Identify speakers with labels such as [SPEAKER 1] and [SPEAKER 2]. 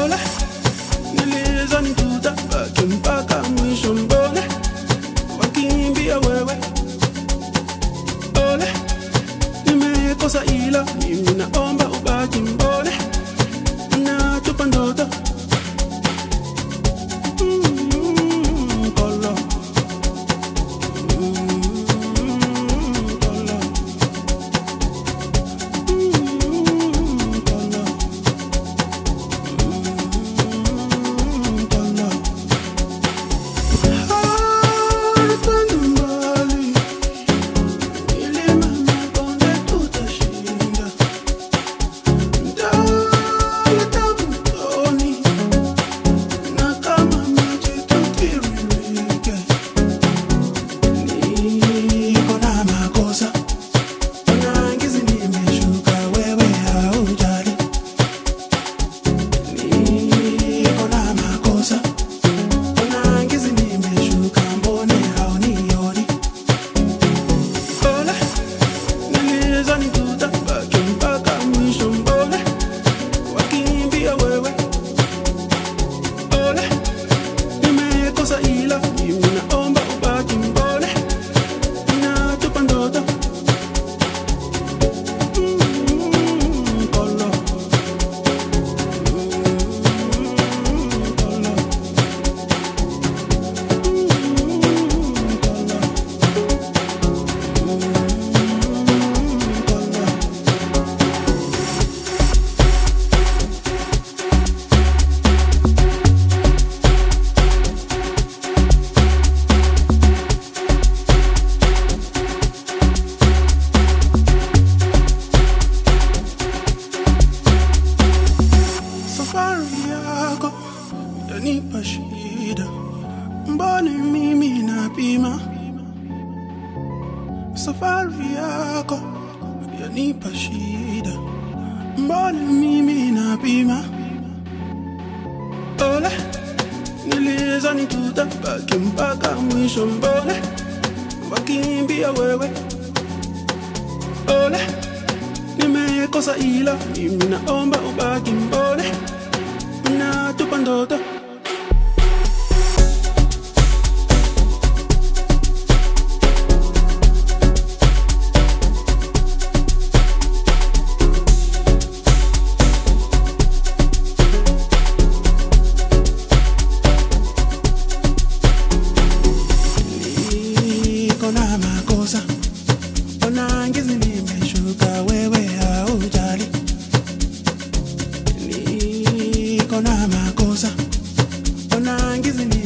[SPEAKER 1] Ole, nilizani tutabaki mpaka mwisho mbone, wakimbia wewe. Ole, nimekosa ila mimi naomba ubaki mbone, natupa ndoto. Yanipa shida, mbona mimi napima? Safari yako yanipa shida, mbona mimi napima? Ole, nilizani tutabaki mpaka mwisho mbone, wakimbia wewe. Ole, nimekosa ila mimi naomba ubaki mbone, natupa ndoto. Niko na makosa, onangizi nimeshuka wewe haujali. Niko na makosa, onangizi